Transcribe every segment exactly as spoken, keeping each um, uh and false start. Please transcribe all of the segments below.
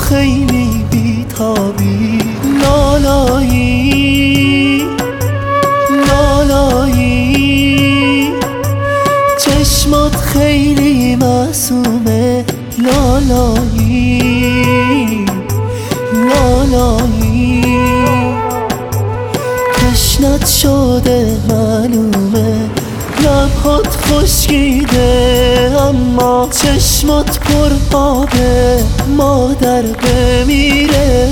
خیلی بیتابی، لالایی لالایی، چشمات خیلی معصومه، لالایی لالایی، تشنت شده معلومه، لبهات خشکیده اما چشمات پر آبه، مادر بمیره.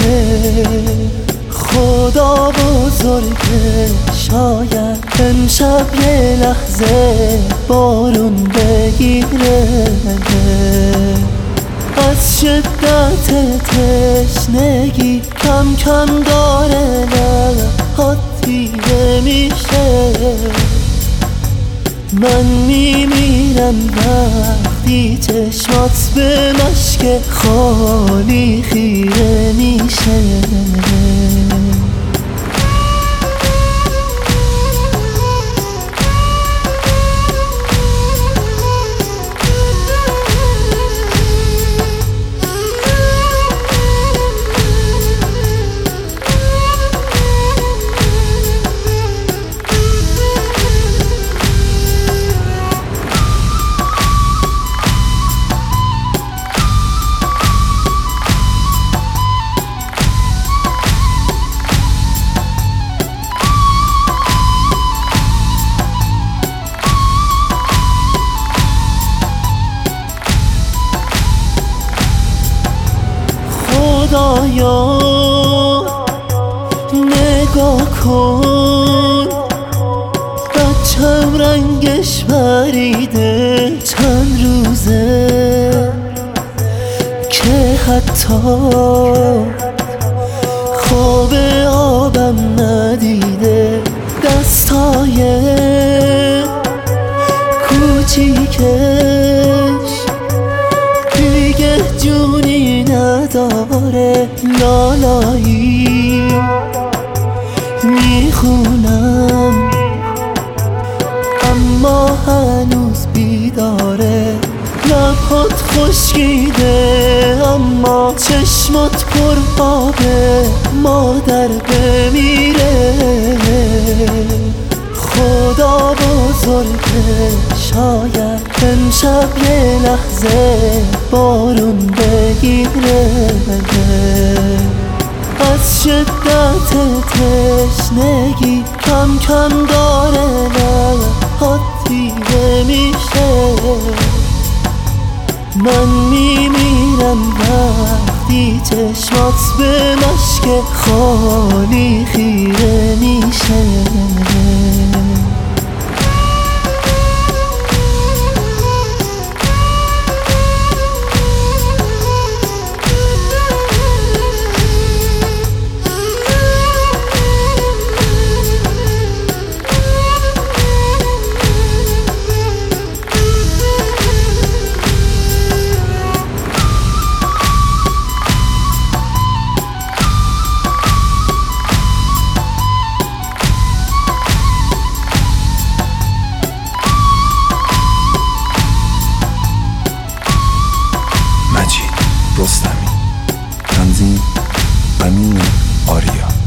خدا بزرگه، شاید امشب یه لحظه بارون بگیره، از شدت تشنگی کم کم داره لبهات دیده میشه. من میمیرم وقتی چشمات به مشک خالی خیره میشه. خدایا نگاه کن، بچم رنگش پریده، چند روزه که حتی خواب آبم ندیده. دستای کوچیکش دیگه جونی نداره، لالایی میخونم اما هنوز بیداره، لبهات خشکیده اما چشمات پر آبه، مادر بمیره. خدا بزرگه، شاید امشب یه لحظه بارون بگیره، از شدت تشنگی کم کم داره لبهات دیده میشه. من میمیرم وقتی چشمات به مشک خالی خیره میشه. رستمی، تنظیم امین آریا.